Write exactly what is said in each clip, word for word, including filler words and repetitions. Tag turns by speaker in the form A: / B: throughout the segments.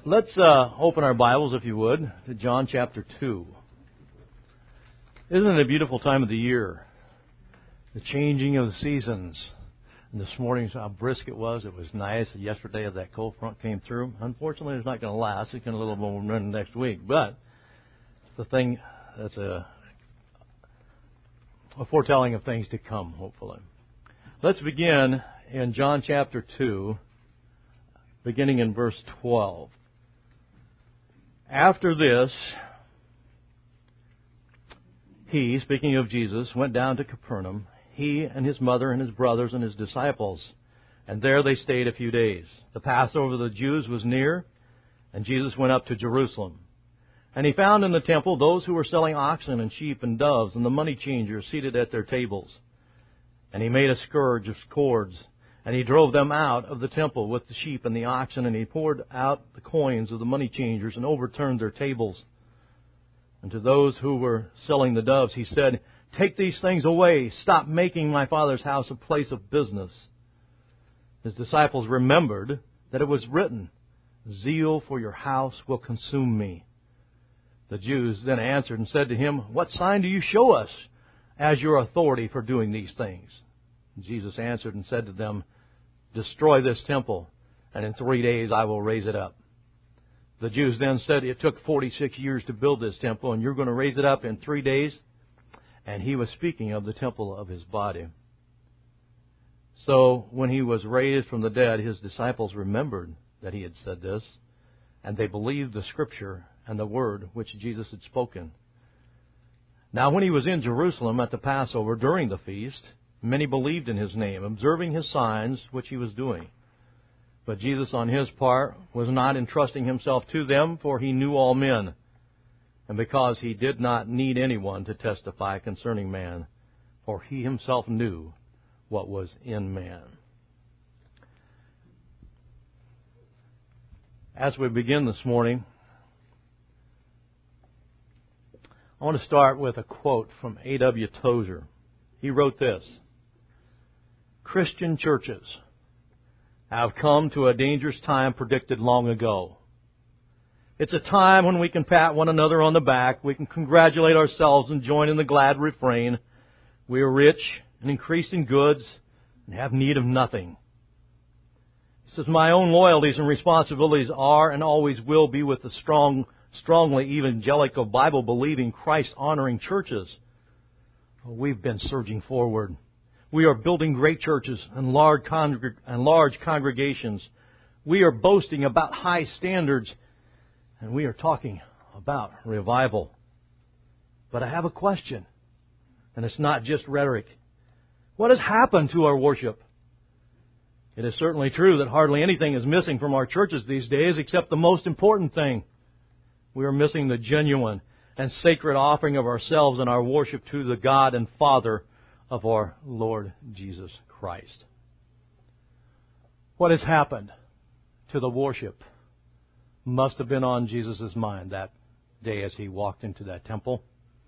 A: Let's uh, open our Bibles, if you would, to John chapter two. Isn't it a beautiful time of the year? The changing of the seasons. And this morning, how brisk it was. It was nice. Yesterday, as that cold front came through. Unfortunately, it's not going to last. It's going to a little more run next week. But it's the thing that's a, a foretelling of things to come, hopefully. Let's begin in John chapter two, beginning in verse twelve. After this, he, speaking of Jesus, went down to Capernaum, he and his mother and his brothers and his disciples, and there they stayed a few days. The Passover of the Jews was near, and Jesus went up to Jerusalem. And he found in the temple those who were selling oxen and sheep and doves, and the money changers seated at their tables. And he made a scourge of cords, and he drove them out of the temple with the sheep and the oxen, and he poured out the coins of the money changers and overturned their tables. And to those who were selling the doves, he said, "Take these things away. Stop making my Father's house a place of business." His disciples remembered that it was written, "Zeal for your house will consume me." The Jews then answered and said to him, "What sign do you show us as your authority for doing these things?" Jesus answered and said to them, "Destroy this temple, and in three days I will raise it up." The Jews then said, "It took forty-six years to build this temple, and you're going to raise it up in three days?" And he was speaking of the temple of his body. So when he was raised from the dead, his disciples remembered that he had said this, and they believed the Scripture and the word which Jesus had spoken. Now when he was in Jerusalem at the Passover during the feast, many believed in his name, observing his signs which he was doing. But Jesus on his part was not entrusting himself to them, for he knew all men, and because he did not need anyone to testify concerning man, for he himself knew what was in man. As we begin this morning, I want to start with a quote from A W Tozer. He wrote this: "Christian churches have come to a dangerous time predicted long ago. It's a time when we can pat one another on the back, we can congratulate ourselves and join in the glad refrain, we are rich and increased in goods and have need of nothing. He says, my own loyalties and responsibilities are and always will be with the strong, strongly evangelical, Bible-believing, Christ-honoring churches. We've been surging forward. We are building great churches and large, congreg- and large congregations. We are boasting about high standards, and we are talking about revival. But I have a question, and it's not just rhetoric. What has happened to our worship? It is certainly true that hardly anything is missing from our churches these days except the most important thing. We are missing the genuine and sacred offering of ourselves and our worship to the God and Father of our Lord Jesus Christ. What has happened to the worship must have been on Jesus' mind that day as he walked into that temple,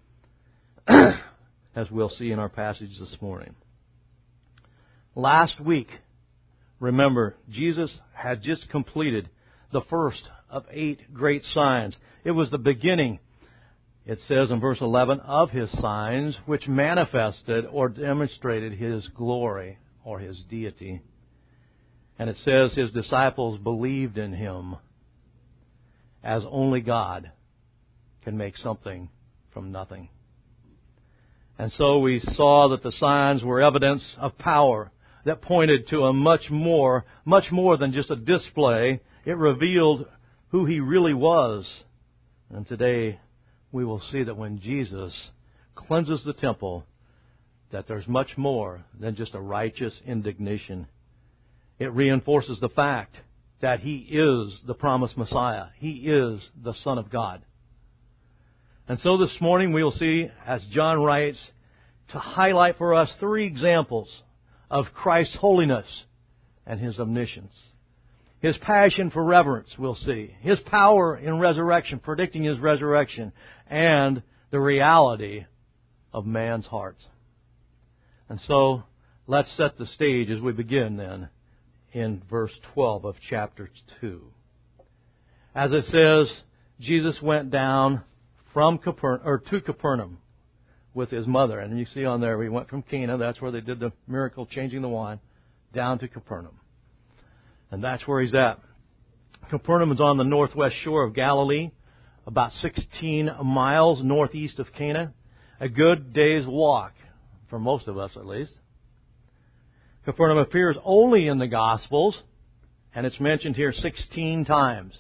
A: as we'll see in our passage this morning. Last week, remember, Jesus had just completed the first of eight great signs. It was the beginning, it says in verse eleven, of his signs which manifested or demonstrated his glory or his deity. And it says his disciples believed in him, as only God can make something from nothing. And so we saw that the signs were evidence of power that pointed to a much more, much more than just a display. It revealed who he really was. And today we will see that when Jesus cleanses the temple, that there's much more than just a righteous indignation. It reinforces the fact that he is the promised Messiah. He is the Son of God. And so this morning we will see, as John writes, to highlight for us three examples of Christ's holiness and his omniscience. His passion for reverence, we'll see. His power in resurrection, predicting his resurrection. And the reality of man's heart. And so, let's set the stage as we begin then in verse twelve of chapter two. As it says, Jesus went down from Capernaum, or to Capernaum with his mother. And you see on there, we went from Cana, that's where they did the miracle changing the wine, down to Capernaum. And that's where he's at. Capernaum is on the northwest shore of Galilee, about sixteen miles northeast of Cana. A good day's walk, for most of us at least. Capernaum appears only in the Gospels, and it's mentioned here sixteen times.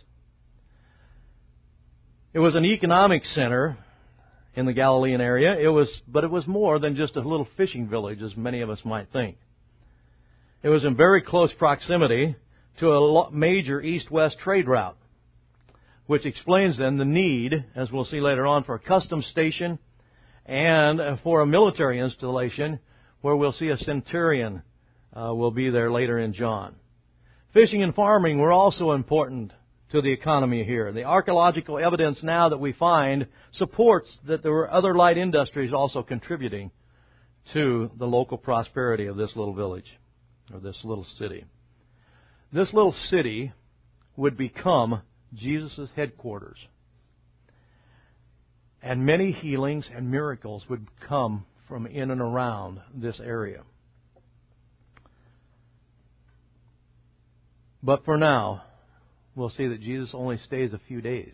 A: It was an economic center in the Galilean area. It was, but it was more than just a little fishing village, as many of us might think. It was in very close proximity to a major east-west trade route, which explains then the need, as we'll see later on, for a customs station and for a military installation where we'll see a centurion uh, will be there later in John. Fishing and farming were also important to the economy here. The archaeological evidence now that we find supports that there were other light industries also contributing to the local prosperity of this little village, or this little city. This little city would become Jesus' headquarters. And many healings and miracles would come from in and around this area. But for now, we'll see that Jesus only stays a few days.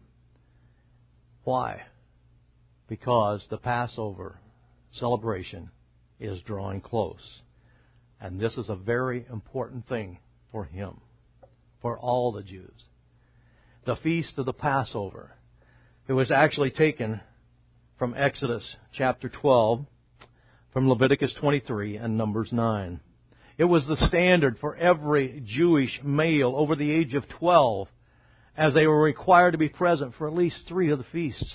A: Why? Because the Passover celebration is drawing close. And this is a very important thing for him, for all the Jews. The Feast of the Passover. It was actually taken from Exodus chapter twelve, from Leviticus twenty-three, and Numbers nine. It was the standard for every Jewish male over the age of twelve, as they were required to be present for at least three of the feasts.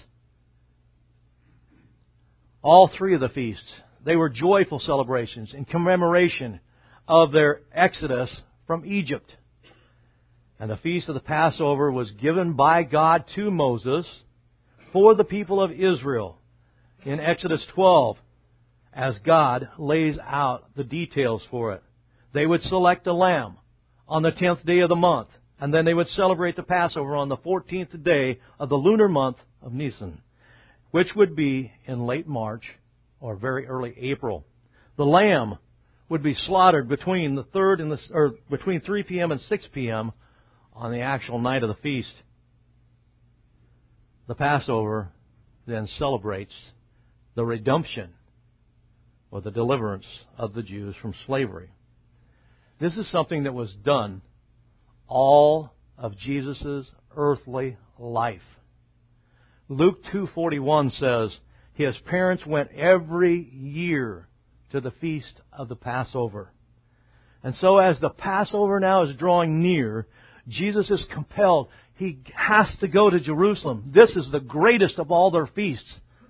A: All three of the feasts, they were joyful celebrations in commemoration of their exodus from Egypt. And the Feast of the Passover was given by God to Moses for the people of Israel in Exodus twelve, as God lays out the details for it. They would select a lamb on the tenth day of the month, and then they would celebrate the Passover on the fourteenth day of the lunar month of Nisan, which would be in late March or very early April. The lamb would be slaughtered between the third and the or between three p.m. and six p.m. on the actual night of the feast. The Passover then celebrates the redemption or the deliverance of the Jews from slavery. This is something that was done all of Jesus' earthly life. Luke two forty-one says, his parents went every year to the feast of the Passover. And so as the Passover now is drawing near, Jesus is compelled. He has to go to Jerusalem. This is the greatest of all their feasts.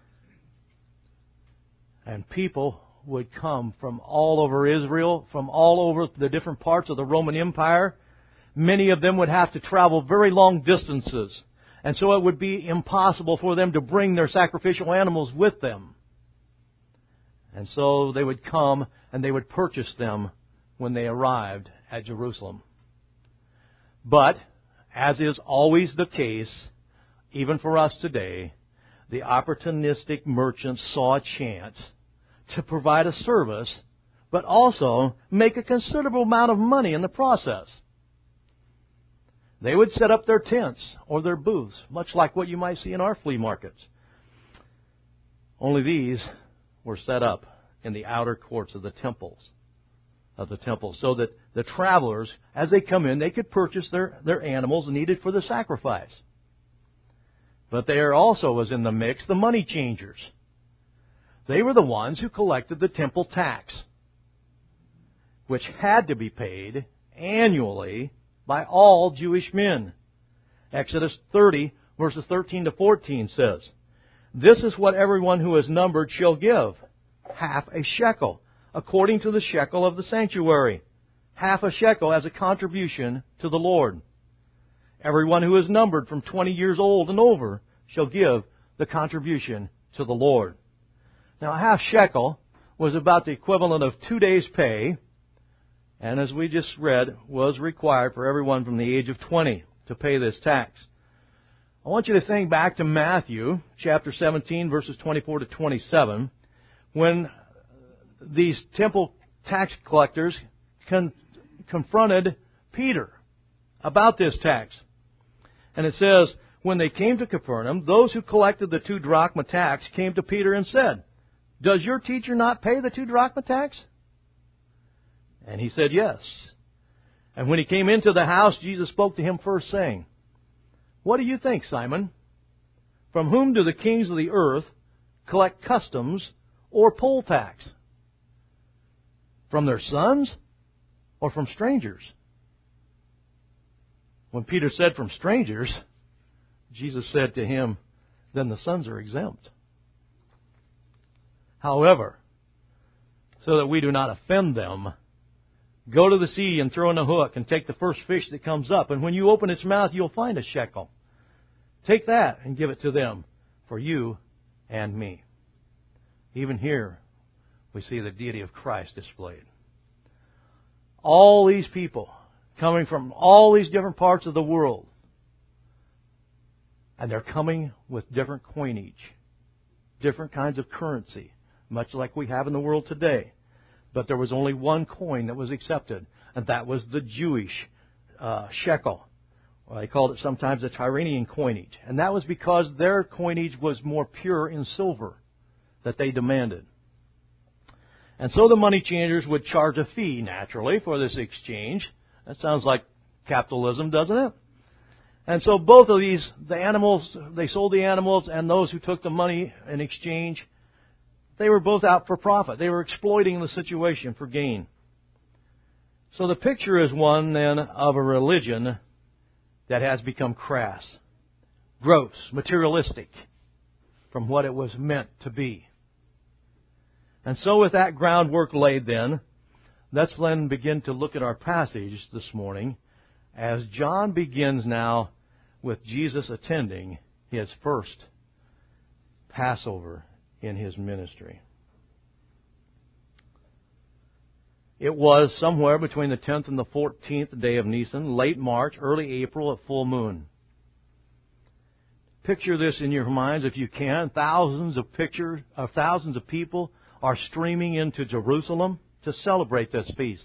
A: And people would come from all over Israel, from all over the different parts of the Roman Empire. Many of them would have to travel very long distances. And so it would be impossible for them to bring their sacrificial animals with them. And so they would come and they would purchase them when they arrived at Jerusalem. But, as is always the case, even for us today, the opportunistic merchants saw a chance to provide a service, but also make a considerable amount of money in the process. They would set up their tents or their booths, much like what you might see in our flea markets. Only these were set up in the outer courts of the temples, of the temple, so that the travelers, as they come in, they could purchase their, their animals needed for the sacrifice. But there also was in the mix the money changers. They were the ones who collected the temple tax, which had to be paid annually by all Jewish men. Exodus thirty, verses thirteen to fourteen says, this is what everyone who is numbered shall give, half a shekel, according to the shekel of the sanctuary, half a shekel as a contribution to the Lord. Everyone who is numbered from twenty years old and over shall give the contribution to the Lord. Now, a half shekel was about the equivalent of two days' pay, and as we just read, was required for everyone from the age of twenty to pay this tax. I want you to think back to Matthew chapter seventeen, verses twenty-four to twenty-seven, when these temple tax collectors con- confronted Peter about this tax. And it says, when they came to Capernaum, those who collected the two drachma tax came to Peter and said, "Does your teacher not pay the two drachma tax?" And he said, "Yes." And when he came into the house, Jesus spoke to him first, saying, "What do you think, Simon? From whom do the kings of the earth collect customs or poll tax? From their sons or from strangers?" When Peter said, "From strangers," Jesus said to him, "Then the sons are exempt. However, so that we do not offend them, go to the sea and throw in a hook and take the first fish that comes up. And when you open its mouth, you'll find a shekel. Take that and give it to them for you and me." Even here, we see the deity of Christ displayed. All these people coming from all these different parts of the world, and they're coming with different coinage, different kinds of currency, much like we have in the world today. But there was only one coin that was accepted, and that was the Jewish uh, shekel. Well, they called it sometimes the Tyrrhenian coinage. And that was because their coinage was more pure in silver that they demanded. And so the money changers would charge a fee, naturally, for this exchange. That sounds like capitalism, doesn't it? And so both of these, the animals, they sold the animals, and those who took the money in exchange, they were both out for profit. They were exploiting the situation for gain. So the picture is one, then, of a religion that has become crass, gross, materialistic from what it was meant to be. And so with that groundwork laid then, let's then begin to look at our passage this morning as John begins now with Jesus attending his first Passover in his ministry. It was somewhere between the tenth and the fourteenth day of Nisan, late March, early April at full moon. Picture this in your minds if you can. Thousands of pictures, uh, thousands of people are streaming into Jerusalem to celebrate this feast.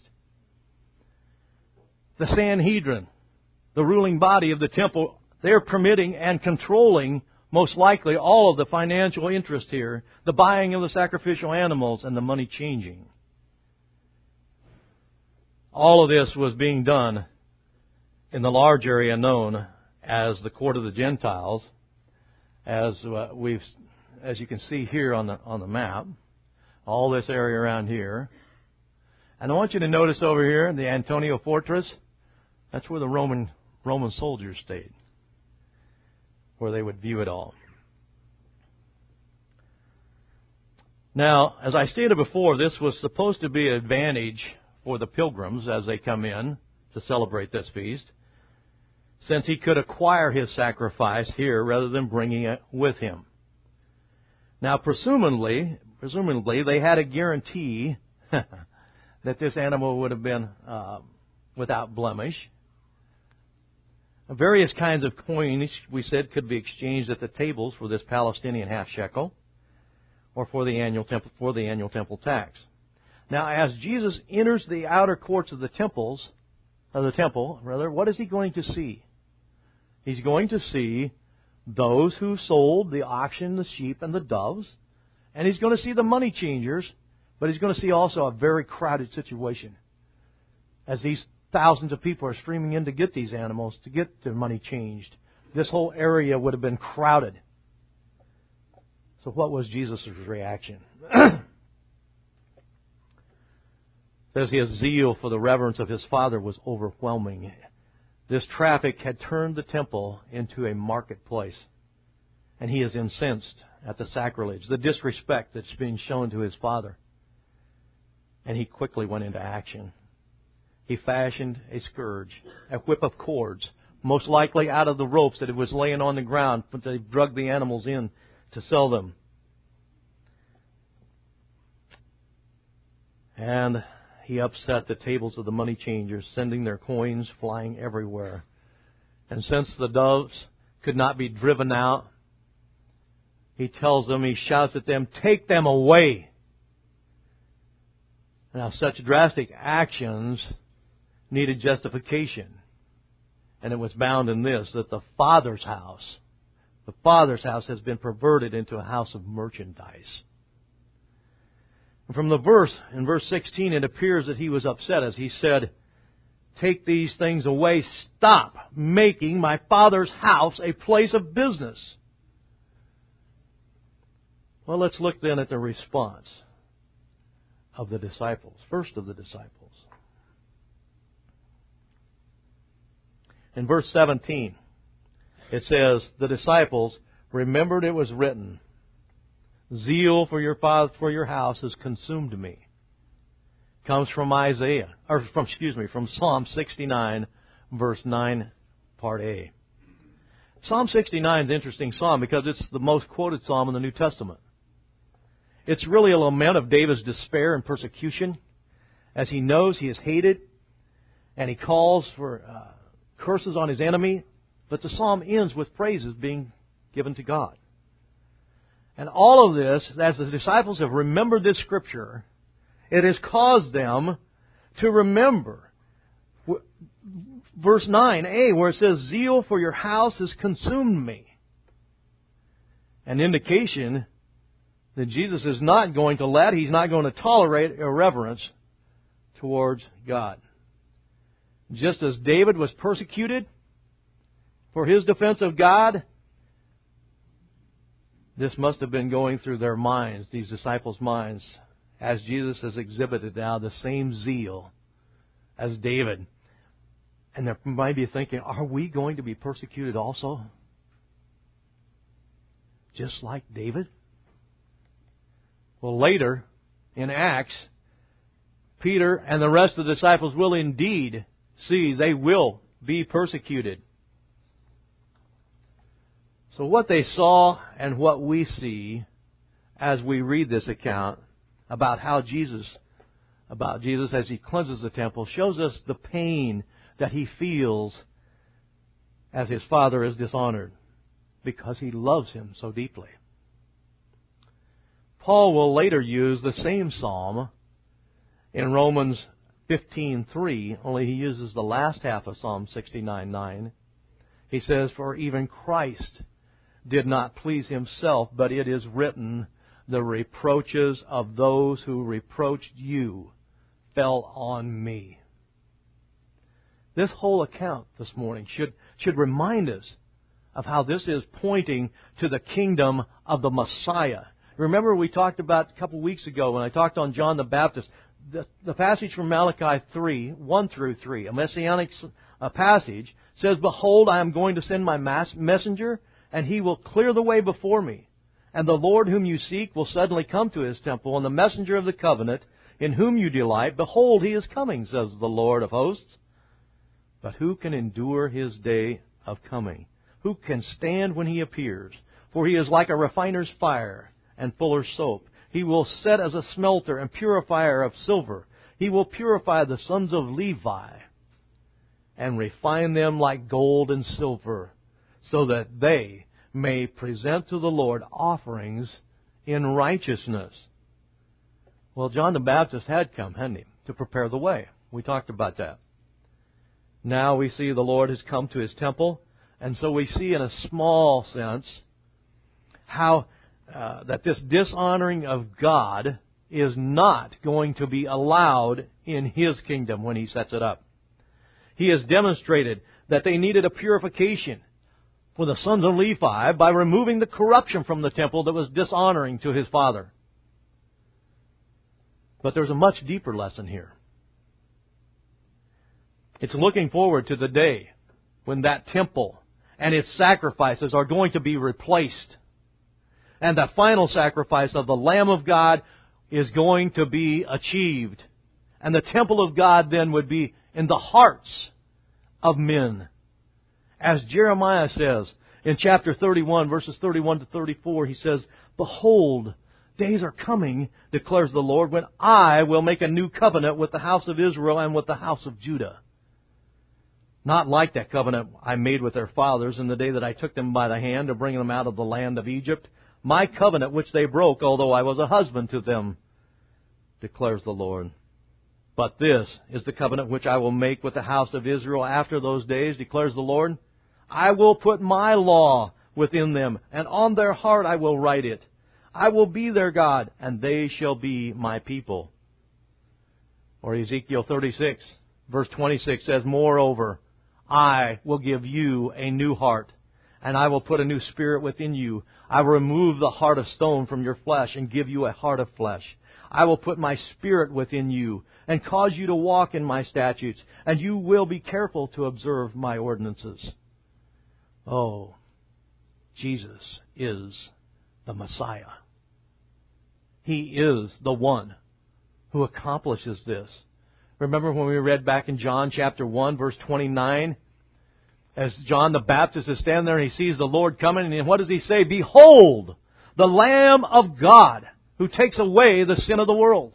A: The Sanhedrin, the ruling body of the temple, they're permitting and controlling, most likely, all of the financial interest here, the buying of the sacrificial animals and the money changing. All of this was being done in the large area known as the Court of the Gentiles, as uh, we've, as you can see here on the on the map. All this area around here. And I want you to notice over here, the Antonia Fortress, that's where the Roman Roman soldiers stayed, where they would view it all. Now, as I stated before, this was supposed to be an advantage for the pilgrims as they come in to celebrate this feast, since he could acquire his sacrifice here rather than bringing it with him. Now, presumably, presumably they had a guarantee that this animal would have been uh, without blemish. Various kinds of coins, we said, could be exchanged at the tables for this Palestinian half shekel, or for the annual temple for the annual temple tax. Now, as Jesus enters the outer courts of the temples, of the temple, rather, what is he going to see? He's going to see those who sold the oxen, the sheep, and the doves, and he's going to see the money changers, but he's going to see also a very crowded situation, as these thousands of people are streaming in to get these animals, to get their money changed. This whole area would have been crowded. So what was Jesus' reaction? It says his zeal for the reverence of his Father was overwhelming. This traffic had turned the temple into a marketplace. And he is incensed at the sacrilege, the disrespect that's being shown to his Father. And he quickly went into action. He fashioned a scourge, a whip of cords, most likely out of the ropes that it was laying on the ground, but they drug the animals in to sell them. And he upset the tables of the money changers, sending their coins flying everywhere. And since the doves could not be driven out, He tells them, He shouts at them, "Take them away." Now, such drastic actions needed justification. And it was bound in this, that the Father's house, the Father's house has been perverted into a house of merchandise. And from the verse, in verse sixteen, it appears that He was upset as He said, "Take these things away. Stop making my Father's house a place of business." Well, let's look then at the response of the disciples. First of the disciples. In verse seventeen, it says, the disciples remembered it was written, "Zeal for your father, for your house has consumed me." Comes from Isaiah, or from, excuse me, from Psalm sixty-nine, verse nine, part A. Psalm sixty-nine is an interesting psalm because it's the most quoted psalm in the New Testament. It's really a lament of David's despair and persecution, as he knows he is hated, and he calls for uh, curses on his enemy, but the psalm ends with praises being given to God. And all of this, as the disciples have remembered this Scripture, it has caused them to remember verse nine a, where it says, "Zeal for your house has consumed me." An indication that Jesus is not going to let, He's not going to tolerate irreverence towards God. Just as David was persecuted for his defense of God, this must have been going through their minds, these disciples' minds, as Jesus has exhibited now the same zeal as David. And they might be thinking, are we going to be persecuted also? Just like David? Well, later, in Acts, Peter and the rest of the disciples will indeed see they will be persecuted. So what they saw and what we see as we read this account about how Jesus, about Jesus as He cleanses the temple, shows us the pain that He feels as His Father is dishonored because He loves Him so deeply. Paul will later use the same psalm in Romans fifteen three, only he uses the last half of Psalm sixty-nine nine. He says, "For even Christ did not please Himself, but it is written, the reproaches of those who reproached you fell on me." This whole account this morning should, should remind us of how this is pointing to the kingdom of the Messiah. Remember we talked about a couple of weeks ago when I talked on John the Baptist, the, the passage from Malachi three, one through three, a messianic uh, passage, says, "Behold, I am going to send my mass messenger, and he will clear the way before me. And the Lord whom you seek will suddenly come to His temple, and the messenger of the covenant, in whom you delight, behold, He is coming, says the Lord of hosts. But who can endure His day of coming? Who can stand when He appears? For He is like a refiner's fire and fuller's soap. He will set as a smelter and purifier of silver. He will purify the sons of Levi and refine them like gold and silver, so that they may present to the Lord offerings in righteousness." Well, John the Baptist had come, hadn't he, to prepare the way. We talked about that. Now we see the Lord has come to His temple, and so we see in a small sense how uh, that this dishonoring of God is not going to be allowed in His kingdom when He sets it up. He has demonstrated that they needed a purification for the sons of Levi by removing the corruption from the temple that was dishonoring to His Father. But there's a much deeper lesson here. It's looking forward to the day when that temple and its sacrifices are going to be replaced. And the final sacrifice of the Lamb of God is going to be achieved. And the temple of God then would be in the hearts of men. As Jeremiah says in chapter thirty-one, verses thirty-one to thirty-four, he says, "Behold, days are coming, declares the Lord, when I will make a new covenant with the house of Israel and with the house of Judah." Not like that covenant I made with their fathers in the day that I took them by the hand to bring them out of the land of Egypt. My covenant which they broke, although I was a husband to them, declares the Lord. But this is the covenant which I will make with the house of Israel after those days, declares the Lord. I will put my law within them, and on their heart I will write it. I will be their God, and they shall be my people. Or Ezekiel thirty-six, verse twenty-six says, Moreover, I will give you a new heart, and I will put a new spirit within you. I will remove the heart of stone from your flesh and give you a heart of flesh. I will put my spirit within you and cause you to walk in my statutes, and you will be careful to observe my ordinances. Oh, Jesus is the Messiah. He is the one who accomplishes this. Remember when we read back in John chapter one, verse twenty-nine? As John the Baptist is standing there and he sees the Lord coming, and what does he say? Behold, the Lamb of God who takes away the sin of the world.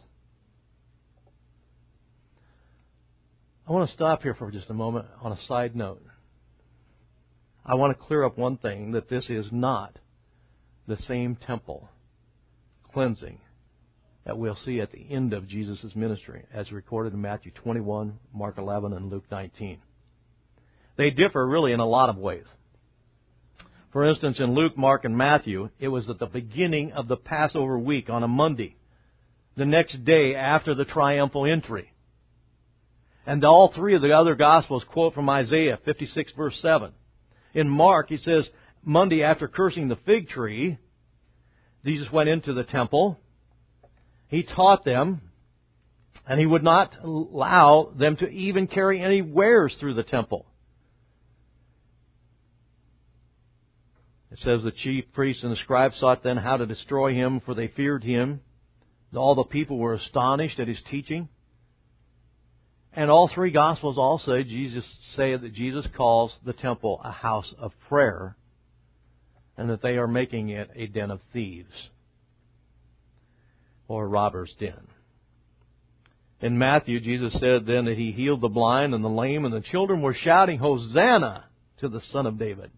A: I want to stop here for just a moment on a side note. I want to clear up one thing, that this is not the same temple cleansing that we'll see at the end of Jesus' ministry, as recorded in Matthew twenty-one, Mark eleven, and Luke nineteen. They differ really in a lot of ways. For instance, in Luke, Mark, and Matthew, it was at the beginning of the Passover week on a Monday, the next day after the triumphal entry. And all three of the other Gospels quote from Isaiah fifty-six, verse seven. In Mark, he says, Monday after cursing the fig tree, Jesus went into the temple. He taught them, and he would not allow them to even carry any wares through the temple. It says the chief priests and the scribes sought then how to destroy him, for they feared him. All the people were astonished at his teaching. And all three Gospels also Jesus say that Jesus calls the temple a house of prayer, and that they are making it a den of thieves, or a robber's den. In Matthew, Jesus said then that he healed the blind and the lame, and the children were shouting, Hosanna to the Son of David.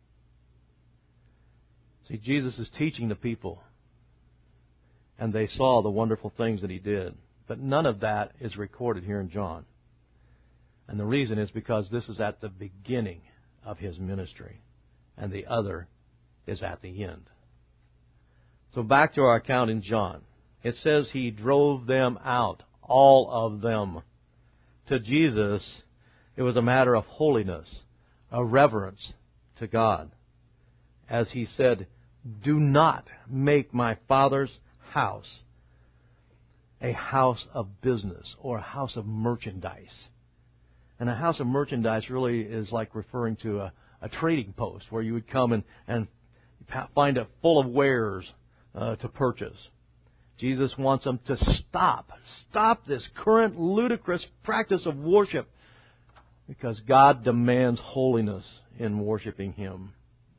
A: See, Jesus is teaching the people, and they saw the wonderful things that he did. But none of that is recorded here in John. And the reason is because this is at the beginning of his ministry, and the other is at the end. So back to our account in John. It says he drove them out, all of them. To Jesus, it was a matter of holiness, a reverence to God. As he said, do not make my Father's house a house of business or a house of merchandise. And a house of merchandise really is like referring to a, a trading post where you would come and, and find it full of wares uh, to purchase. Jesus wants them to stop. Stop this current ludicrous practice of worship, because God demands holiness in worshiping Him.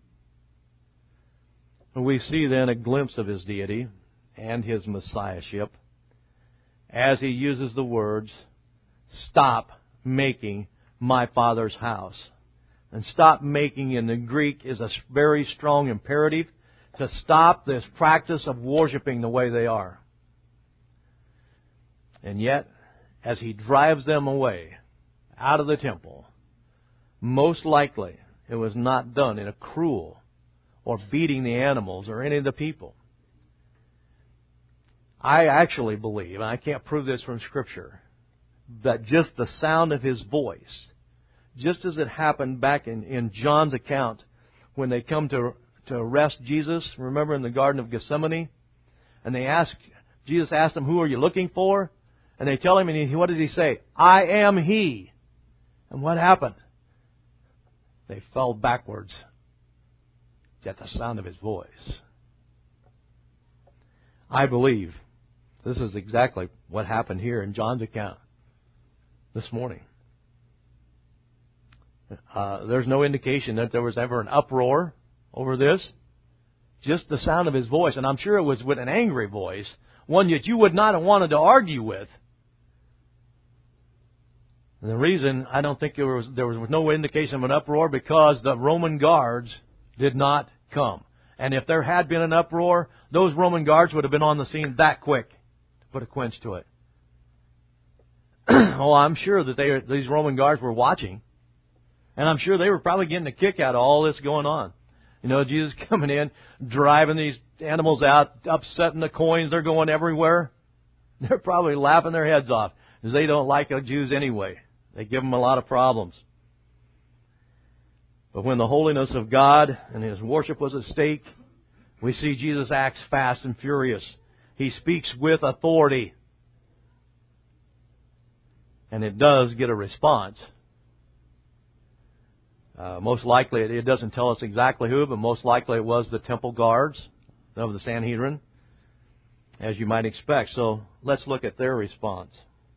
A: And we see then a glimpse of His deity and His Messiahship as He uses the words, stop making my Father's house. And stop making in the Greek is a very strong imperative to stop this practice of worshiping the way they are. And yet, as He drives them away out of the temple, most likely it was not done in a cruel or beating the animals or any of the people. I actually believe, and I can't prove this from Scripture, that just the sound of His voice, just as it happened back in, in John's account when they come to, to arrest Jesus, remember in the Garden of Gethsemane, and they ask, Jesus asked them, who are you looking for? And they tell Him, and he, what does He say? I am He. And what happened? They fell backwards at the sound of His voice. I believe this is exactly what happened here in John's account this morning. Uh, there's no indication that there was ever an uproar over this. Just the sound of His voice. And I'm sure it was with an angry voice, one that you would not have wanted to argue with. And the reason I don't think there was there was no indication of an uproar because the Roman guards did not come. And if there had been an uproar, those Roman guards would have been on the scene that quick to put a quench to it. Oh, I'm sure that they these Roman guards were watching. And I'm sure they were probably getting a kick out of all this going on. You know, Jesus coming in, driving these animals out, upsetting the coins. They're going everywhere. They're probably laughing their heads off because they don't like the Jews anyway. They give them a lot of problems. But when the holiness of God and His worship was at stake, we see Jesus acts fast and furious. He speaks with authority. And it does get a response. Uh, most likely, it doesn't tell us exactly who, but most likely it was the temple guards of the Sanhedrin, as you might expect. So let's look at their response.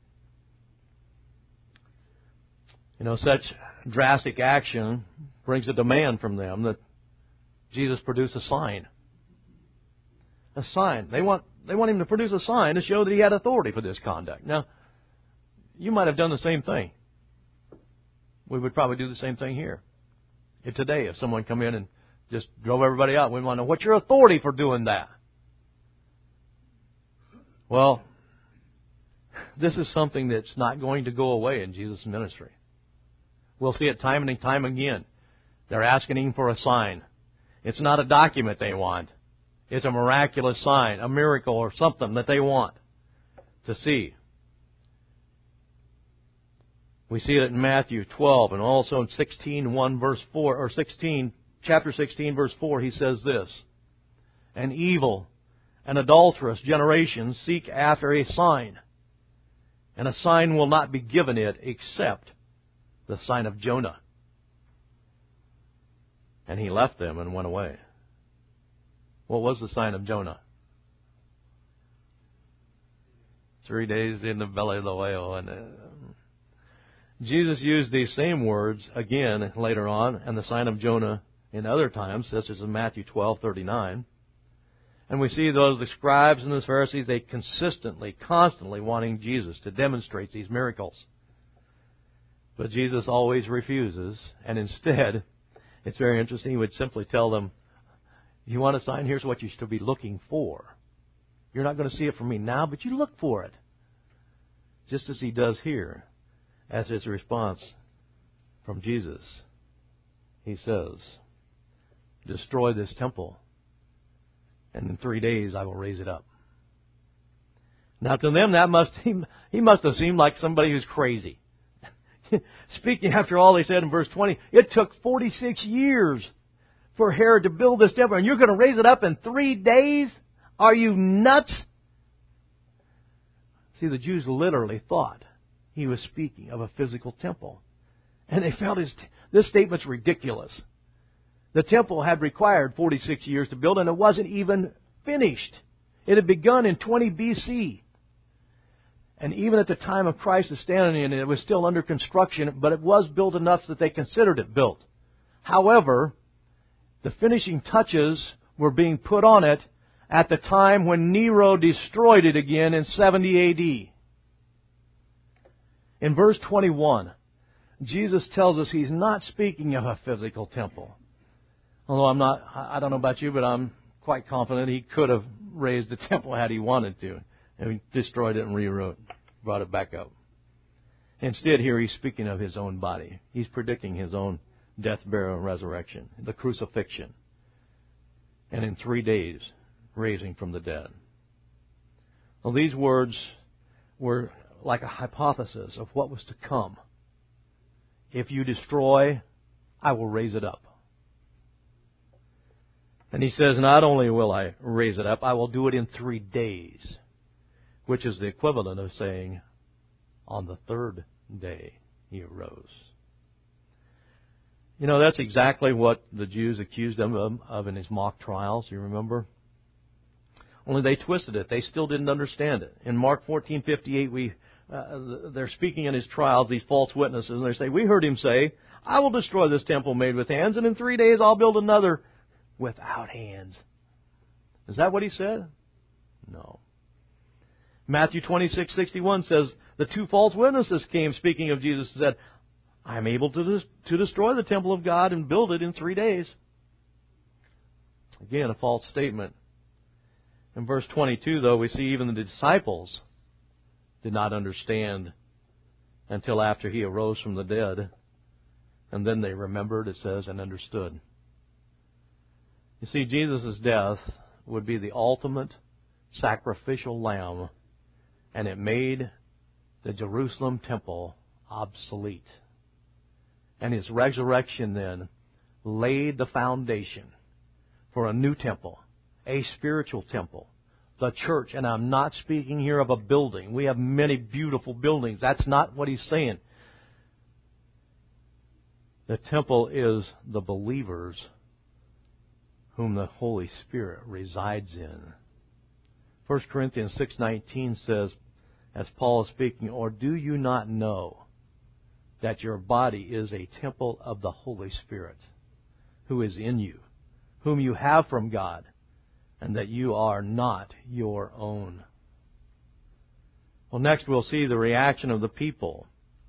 A: You know, such drastic action brings a demand from them that Jesus produce a sign. A sign. They want they want Him to produce a sign to show that He had authority for this conduct. Now, you might have done the same thing. We would probably do the same thing here. If today, if someone come in and just drove everybody out, we want to know, what's your authority for doing that? Well, this is something that's not going to go away in Jesus' ministry. We'll see it time and time again. They're asking Him for a sign. It's not a document they want. It's a miraculous sign, a miracle or something that they want to see. We see it in Matthew twelve and also in sixteen, one verse four, or sixteen, chapter sixteen, verse four, He says this, "An evil and adulterous generation seek after a sign, and a sign will not be given it except the sign of Jonah." And He left them and went away. What was the sign of Jonah? Three days in the belly of the whale. And uh, Jesus used these same words again later on, and the sign of Jonah in other times, such as in Matthew twelve thirty-nine. And we see those, the scribes and the Pharisees, they consistently, constantly wanting Jesus to demonstrate these miracles. But Jesus always refuses, and instead, it's very interesting, He would simply tell them, you want a sign? Here's what you should be looking for. You're not going to see it from me now, but you look for it. Just as He does here, as His response from Jesus. He says, destroy this temple, and in three days I will raise it up. Now to them, that must he, he must have seemed like somebody who's crazy. Speaking after all they said in verse twenty, it took forty-six years for Herod to build this temple, and you're going to raise it up in three days? Are you nuts? See, the Jews literally thought He was speaking of a physical temple. And they felt his, this statement's ridiculous. The temple had required forty-six years to build, and it wasn't even finished. It had begun in twenty B C. And even at the time of Christ standing in it, it was still under construction, but it was built enough that they considered it built. However, the finishing touches were being put on it at the time when Nero destroyed it again in seventy A D. In verse twenty-one, Jesus tells us He's not speaking of a physical temple. Although I'm not, I don't know about you, but I'm quite confident He could have raised the temple had He wanted to. And He destroyed it and rewrote, brought it back up. Instead, here He's speaking of His own body. He's predicting His own death, burial, and resurrection, the crucifixion, and in three days, raising from the dead. Well, these words were like a hypothesis of what was to come. If you destroy, I will raise it up. And He says, not only will I raise it up, I will do it in three days, which is the equivalent of saying, on the third day He arose. You know, that's exactly what the Jews accused Him of, of in His mock trials, you remember? Only they twisted it. They still didn't understand it. In Mark fourteen fifty-eight, we uh, they're speaking in His trials, these false witnesses, and they say, we heard Him say, I will destroy this temple made with hands, and in three days I'll build another without hands. Is that what He said? No. Matthew twenty-six sixty-one says, the two false witnesses came, speaking of Jesus, and said, I am able to, des- to destroy the temple of God and build it in three days. Again, a false statement. In verse twenty-two, though, we see even the disciples did not understand until after He arose from the dead. And then they remembered, it says, and understood. You see, Jesus' death would be the ultimate sacrificial lamb, and it made the Jerusalem temple obsolete. And His resurrection then laid the foundation for a new temple, a spiritual temple, the church. And I'm not speaking here of a building. We have many beautiful buildings. That's not what He's saying. The temple is the believers whom the Holy Spirit resides in. First Corinthians six nineteen says, as Paul is speaking, or do you not know that your body is a temple of the Holy Spirit, who is in you, whom you have from God, and that you are not your own? Well, next we'll see the reaction of the people.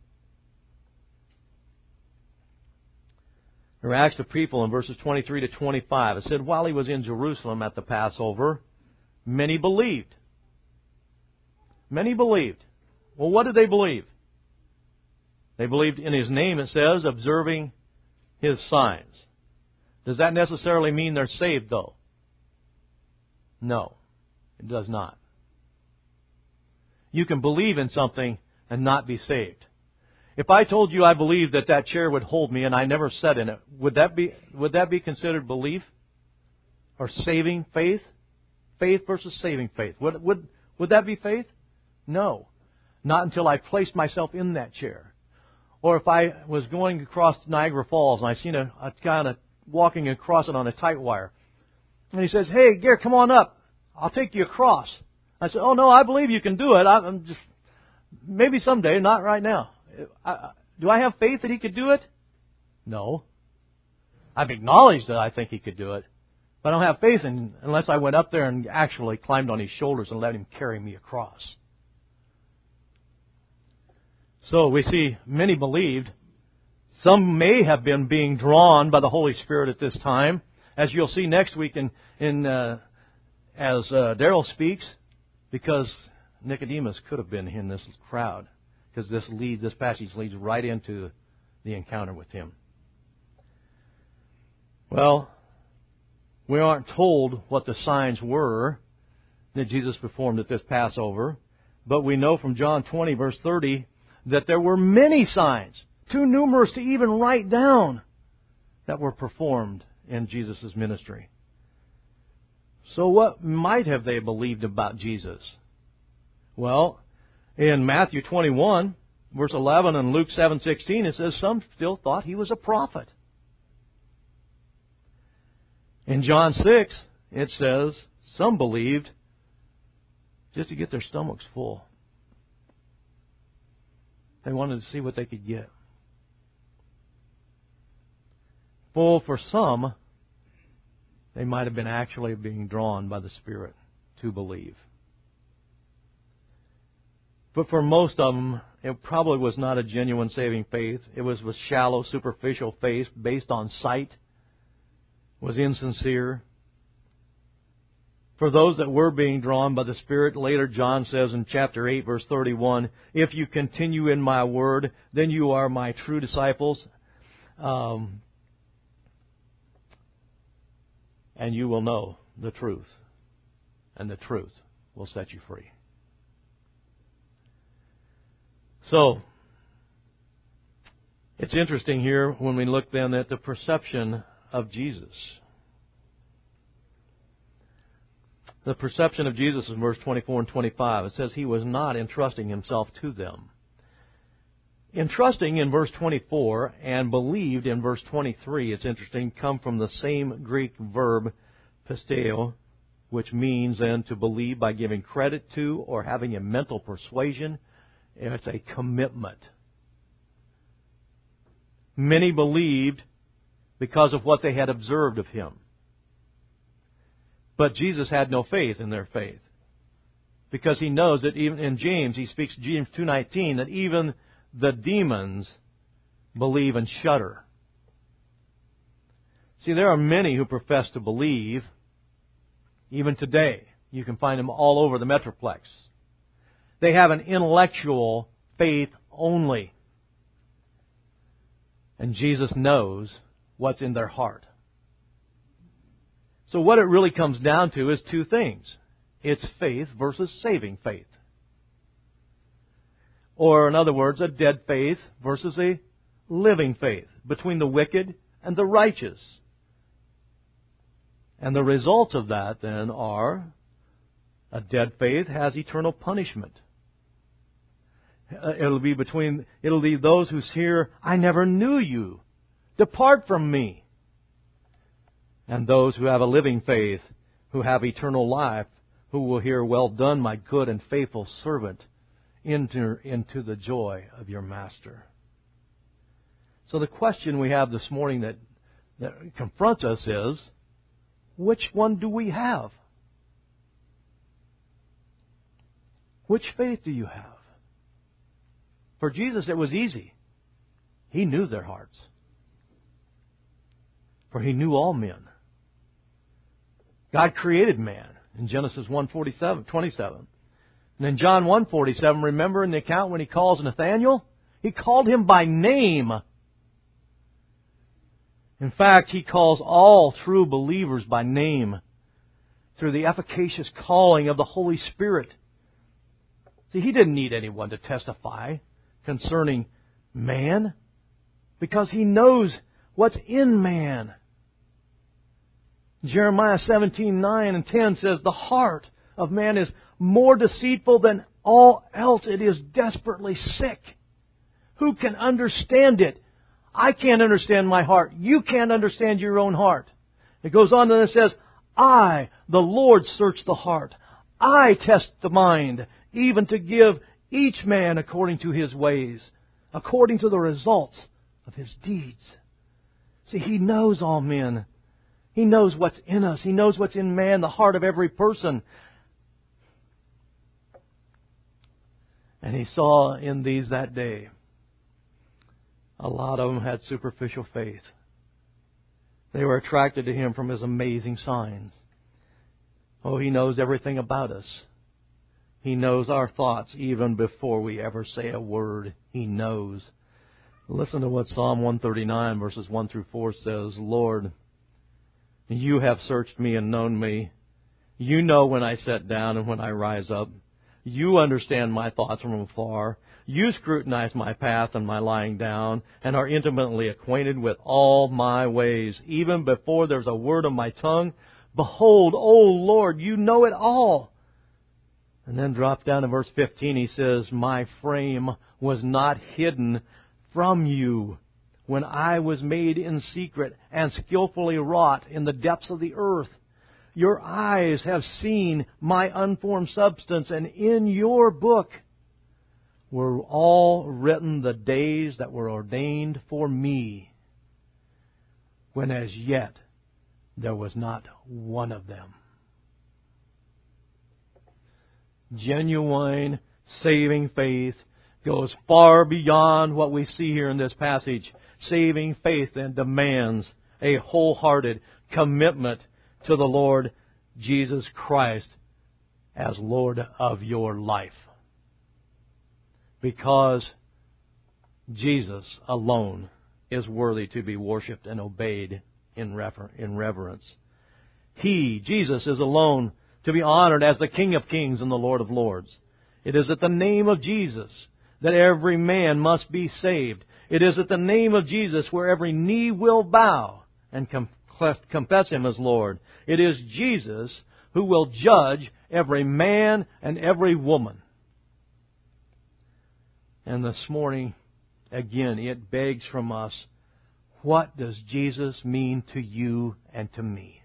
A: The reaction of people in verses twenty-three to twenty-five. It said, while He was in Jerusalem at the Passover, many believed. Many believed. Well, what did they believe? They believed in His name, it says, observing His signs. Does that necessarily mean they're saved, though? No, it does not. You can believe in something and not be saved. If I told you I believed that that chair would hold me and I never sat in it, would that be would that be considered belief or saving faith? Faith versus saving faith. Would would would that be faith? No, not until I placed myself in that chair. Or if I was going across Niagara Falls and I seen a, a kind of walking across it on a tight wire, and he says, "Hey, Gare, come on up. I'll take you across." I said, "Oh no, I believe you can do it. I'm just maybe someday, not right now." I, do I have faith that he could do it? No. I've acknowledged that I think he could do it, but I don't have faith in, unless I went up there and actually climbed on his shoulders and let him carry me across. So we see many believed. Some may have been being drawn by the Holy Spirit at this time, as you'll see next week in, in uh, as uh, Darrell speaks, because Nicodemus could have been in this crowd. Because this leads, this passage leads right into the encounter with Him. Well, we aren't told what the signs were that Jesus performed at this Passover, but we know from John twenty, verse thirty, that there were many signs, too numerous to even write down, that were performed in Jesus' ministry. So what might have they believed about Jesus? Well, in Matthew twenty-one, verse eleven, and Luke seven sixteen, it says some still thought He was a prophet. In John six, it says some believed just to get their stomachs full. They wanted to see what they could get. Full for some, they might have been actually being drawn by the Spirit to believe. But for most of them, it probably was not a genuine saving faith. It was with shallow, superficial faith based on sight. It was insincere. For those that were being drawn by the Spirit, later John says in chapter eight, verse thirty-one, if you continue in my word, then you are my true disciples, um, and you will know the truth, and the truth will set you free. So, it's interesting here when we look then at the perception of Jesus. The perception of Jesus in verse twenty-four and twenty-five. It says He was not entrusting Himself to them. Entrusting in verse twenty-four and believed in verse twenty-three, it's interesting, come from the same Greek verb, pisteo, which means then to believe by giving credit to or having a mental persuasion. It's a commitment. Many believed because of what they had observed of Him. But Jesus had no faith in their faith. Because he knows that even in James, he speaks James two nineteen, that even the demons believe and shudder. See, there are many who profess to believe, even today. You can find them all over the Metroplex. They have an intellectual faith only. And Jesus knows what's in their heart. So what it really comes down to is two things. It's faith versus saving faith. Or, in other words, a dead faith versus a living faith between the wicked and the righteous. And the results of that, then, are a dead faith has eternal punishment. It'll be between, it'll be those who hear, I never knew you. Depart from me. And those who have a living faith, who have eternal life, who will hear, well done, my good and faithful servant, into, into the joy of your master. So the question we have this morning that, that confronts us is, which one do we have? Which faith do you have? For Jesus, it was easy. He knew their hearts. For He knew all men. God created man in Genesis one forty-seven, twenty-seven. And in John one forty-seven, remember in the account when He calls Nathanael? He called him by name. In fact, He calls all true believers by name through the efficacious calling of the Holy Spirit. See, He didn't need anyone to testify concerning man because He knows what's in man. Jeremiah seventeen, nine and ten says, the heart of man is more deceitful than all else. It is desperately sick. Who can understand it? I can't understand my heart. You can't understand your own heart. It goes on and it says, I, the Lord, search the heart. I test the mind, even to give each man according to his ways, according to the results of his deeds. See, He knows all men. He knows what's in us. He knows what's in man, the heart of every person. And He saw in these that day, a lot of them had superficial faith. They were attracted to Him from His amazing signs. Oh, He knows everything about us. He knows our thoughts even before we ever say a word. He knows. Listen to what Psalm one thirty-nine verses one through four says. Lord, You have searched me and known me. You know when I sit down and when I rise up. You understand my thoughts from afar. You scrutinize my path and my lying down, and are intimately acquainted with all my ways. Even before there's a word on my tongue, behold, O Lord, You know it all. And then drop down to verse fifteen, he says, my frame was not hidden from You when I was made in secret and skillfully wrought in the depths of the earth. Your eyes have seen my unformed substance, and in Your book were all written the days that were ordained for me, when as yet there was not one of them. Genuine saving faith goes far beyond what we see here in this passage. Saving faith then demands a wholehearted commitment to the Lord Jesus Christ as Lord of your life. Because Jesus alone is worthy to be worshipped and obeyed in rever- in reverence. He, Jesus, is alone to be honored as the King of Kings and the Lord of Lords. It is at the name of Jesus that every man must be saved. It is at the name of Jesus where every knee will bow and com- confess Him as Lord. It is Jesus who will judge every man and every woman. And this morning, again, it begs from us, what does Jesus mean to you and to me?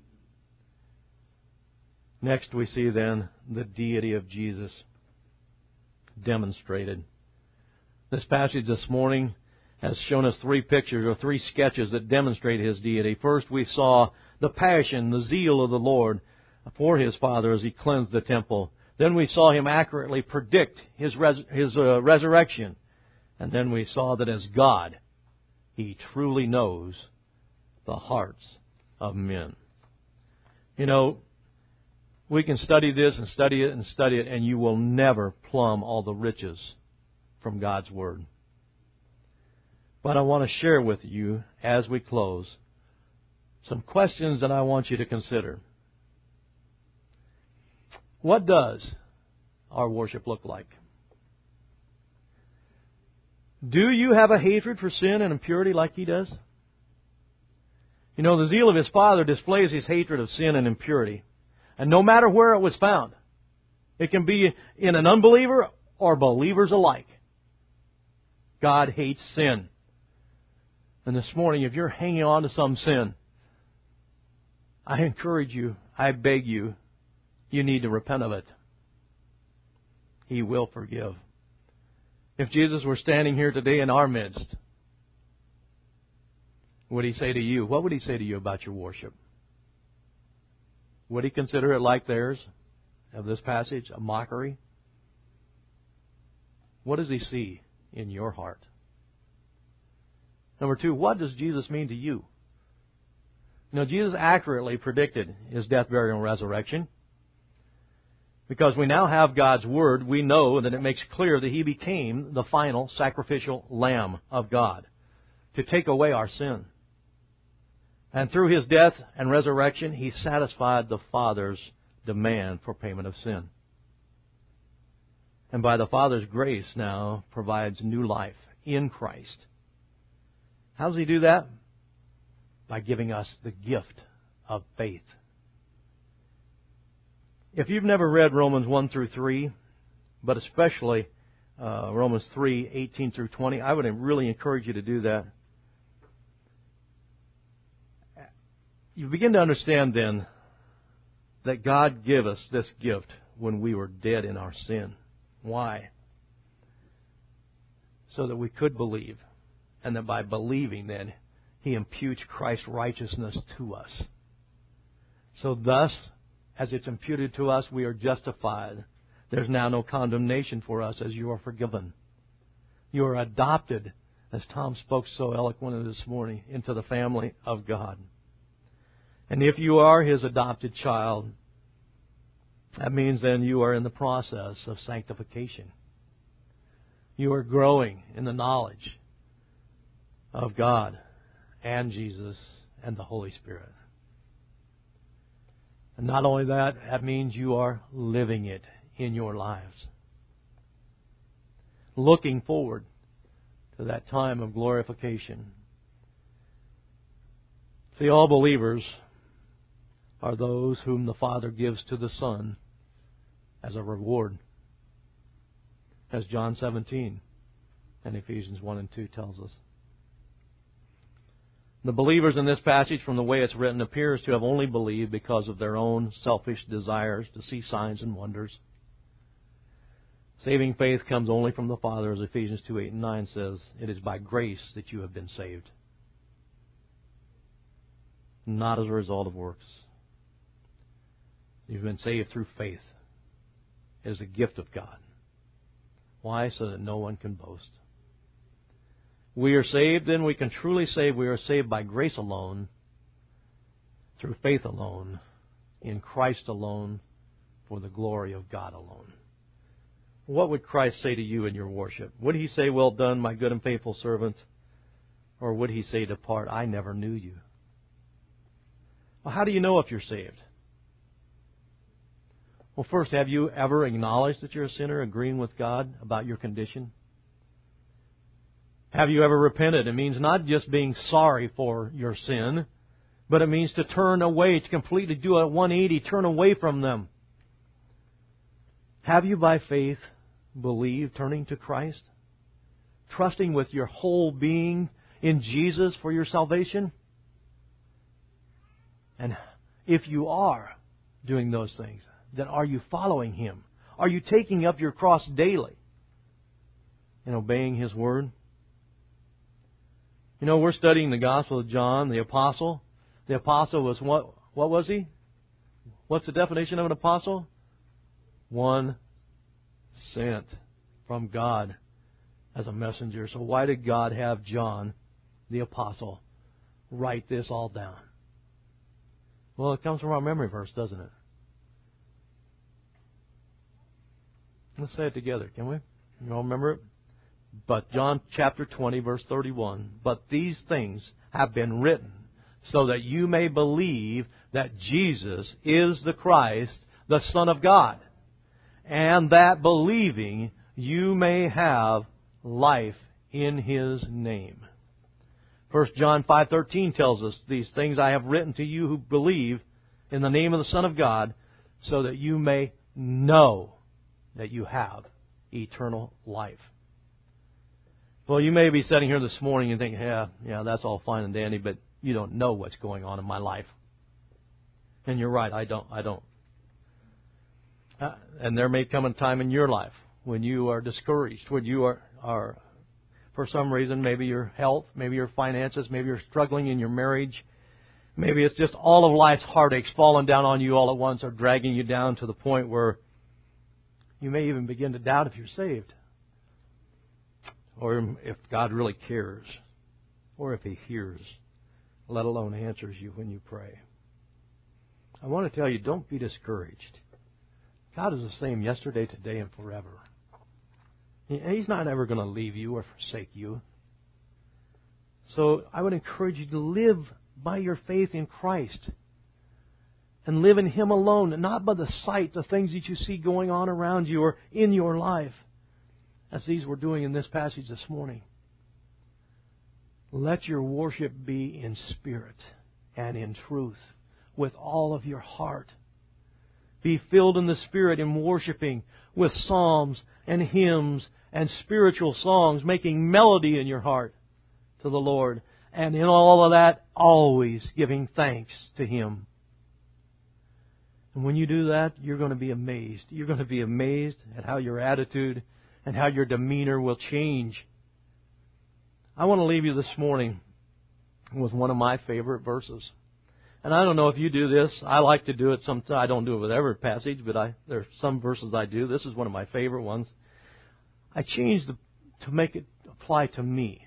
A: Next we see then the deity of Jesus demonstrated. This passage this morning has shown us three pictures or three sketches that demonstrate His deity. First we saw the passion, the zeal of the Lord for His Father as He cleansed the temple. Then we saw Him accurately predict His, res- his uh, resurrection. And then we saw that as God, He truly knows the hearts of men. You know, we can study this and study it and study it, and you will never plumb all the riches from God's Word. But I want to share with you, as we close, some questions that I want you to consider. What does our worship look like? Do you have a hatred for sin and impurity like He does? You know, the zeal of His Father displays His hatred of sin and impurity. And no matter where it was found, it can be in an unbeliever or believers alike. God hates sin. And this morning, if you're hanging on to some sin, I encourage you, I beg you, you need to repent of it. He will forgive. If Jesus were standing here today in our midst, what would He say to you? What would He say to you about your worship? Would He consider it like theirs of this passage, a mockery? What does He see in your heart? Number two, what does Jesus mean to you? You know, Jesus accurately predicted His death, burial, and resurrection. Because we now have God's Word, we know that it makes clear that He became the final sacrificial Lamb of God to take away our sin. And through His death and resurrection, He satisfied the Father's demand for payment of sin. And by the Father's grace now provides new life in Christ. How does He do that? By giving us the gift of faith. If you've never read Romans one through three, but especially uh, Romans three, eighteen through twenty, I would really encourage you to do that. You begin to understand then that God gave us this gift when we were dead in our sin. Why? So that we could believe. And that by believing then, He imputes Christ's righteousness to us. So thus, as it's imputed to us, we are justified. There's now no condemnation for us as you are forgiven. You are adopted, as Tom spoke so eloquently this morning, into the family of God. And if you are His adopted child, that means then you are in the process of sanctification. You are growing in the knowledge of God and Jesus and the Holy Spirit. And not only that, that means you are living it in your lives. Looking forward to that time of glorification. See, all believers are those whom the Father gives to the Son as a reward. As John seventeen and Ephesians one and two tells us. The believers in this passage, from the way it's written, appears to have only believed because of their own selfish desires to see signs and wonders. Saving faith comes only from the Father, as Ephesians two, eight, and nine says. It is by grace that you have been saved, not as a result of works. You've been saved through faith. It is a gift of God. Why? So that no one can boast. We are saved, then we can truly say we are saved by grace alone, through faith alone, in Christ alone, for the glory of God alone. What would Christ say to you in your worship? Would He say, "Well done, my good and faithful servant"? Or would He say, "Depart, I never knew you"? Well, how do you know if you're saved? Well, first, have you ever acknowledged that you're a sinner, agreeing with God about your condition? Have you ever repented? It means not just being sorry for your sin, but it means to turn away, to completely do a one eighty, turn away from them. Have you by faith believed, turning to Christ? Trusting with your whole being in Jesus for your salvation? And if you are doing those things, then are you following Him? Are you taking up your cross daily and obeying His Word? You know, we're studying the Gospel of John, the apostle. The apostle was what? What was he? What's the definition of an apostle? One sent from God as a messenger. So why did God have John, the apostle, write this all down? Well, it comes from our memory verse, doesn't it? Let's say it together, can we? You all remember it? But John chapter twenty, verse thirty-one. But these things have been written so that you may believe that Jesus is the Christ, the Son of God, and that believing you may have life in His name. First John five thirteen tells us, these things I have written to you who believe in the name of the Son of God, so that you may know that you have eternal life. Well, you may be sitting here this morning and think, yeah, yeah, that's all fine and dandy, but you don't know what's going on in my life. And you're right, I don't. I don't. Uh, and there may come a time in your life when you are discouraged, when you are, are, for some reason, maybe your health, maybe your finances, maybe you're struggling in your marriage. Maybe it's just all of life's heartaches falling down on you all at once or dragging you down to the point where you may even begin to doubt if you're saved, or if God really cares, or if He hears, let alone answers you when you pray. I want to tell you, don't be discouraged. God is the same yesterday, today, and forever. He's not ever going to leave you or forsake you. So I would encourage you to live by your faith in Christ and live in Him alone, and not by the sight, the things that you see going on around you or in your life, as these were doing in this passage this morning. Let your worship be in spirit and in truth, with all of your heart. Be filled in the Spirit in worshiping with psalms and hymns and spiritual songs, making melody in your heart to the Lord. And in all of that, always giving thanks to Him. And when you do that, you're going to be amazed. You're going to be amazed at how your attitude and how your demeanor will change. I want to leave you this morning with one of my favorite verses. And I don't know if you do this. I like to do it sometimes. I don't do it with every passage, but I, there are some verses I do. This is one of my favorite ones. I changed the, to make it apply to me.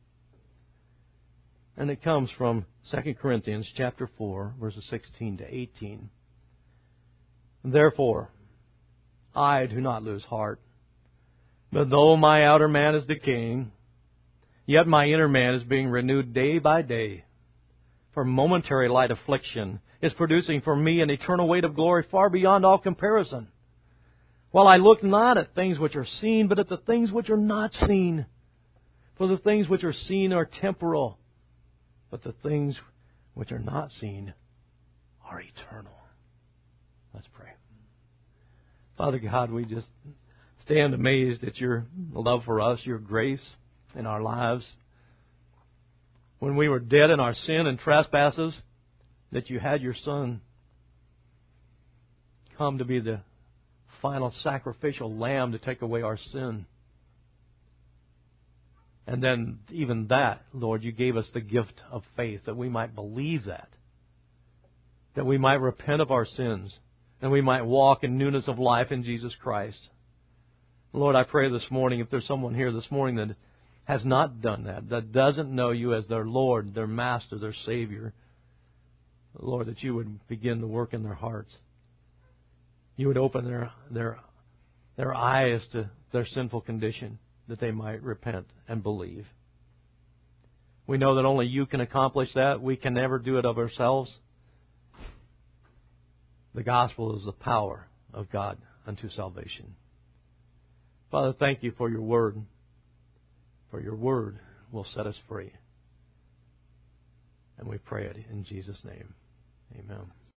A: And it comes from Second Corinthians chapter four, verses sixteen to eighteen. Therefore, I do not lose heart. But though my outer man is decaying, yet my inner man is being renewed day by day. For momentary light affliction is producing for me an eternal weight of glory far beyond all comparison. While I look not at things which are seen, but at the things which are not seen. For the things which are seen are temporal, but the things which are not seen are eternal. Let's pray. Father God, we just stand amazed at Your love for us, Your grace in our lives. When we were dead in our sin and trespasses, that You had Your Son come to be the final sacrificial lamb to take away our sin. And then even that, Lord, You gave us the gift of faith that we might believe that. That we might repent of our sins and we might walk in newness of life in Jesus Christ. Lord, I pray this morning, if there's someone here this morning that has not done that, that doesn't know You as their Lord, their Master, their Savior, Lord, that You would begin to work in their hearts. You would open their their their eyes to their sinful condition, that they might repent and believe. We know that only You can accomplish that. We can never do it of ourselves. The gospel is the power of God unto salvation. Father, thank You for Your word. For Your word will set us free. And we pray it in Jesus' name. Amen.